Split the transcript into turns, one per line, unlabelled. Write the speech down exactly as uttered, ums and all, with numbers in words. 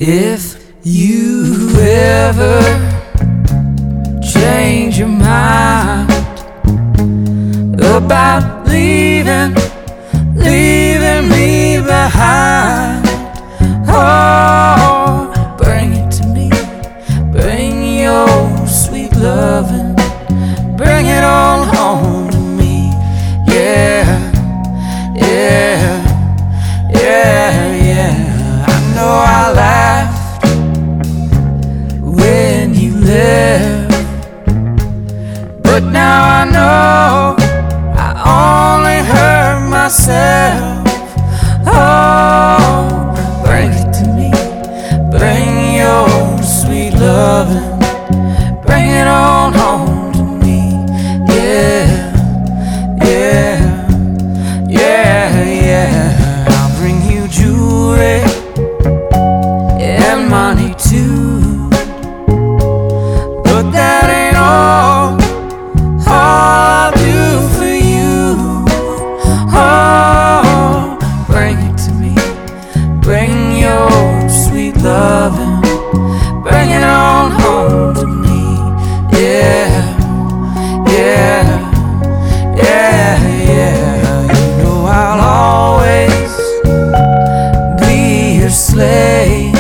If you ever change your mind about leaving, leaving me behind, oh, bring it to me, bring your sweet loving, bring it on home to me. Yeah, yeah, yeah, yeah. I know I laughed when you left, but now I know I only hurt myself. Oh, bring it to me, bring your sweet loving, bring it on home to me. Yeah, yeah, yeah, yeah. I'll bring you jewelry and money too, but that ain't all, all I'll do for you. Oh, bring it to me, bring your sweet loving, bring it on home to me. Yeah, yeah, yeah, yeah. You know I'll always be your slave.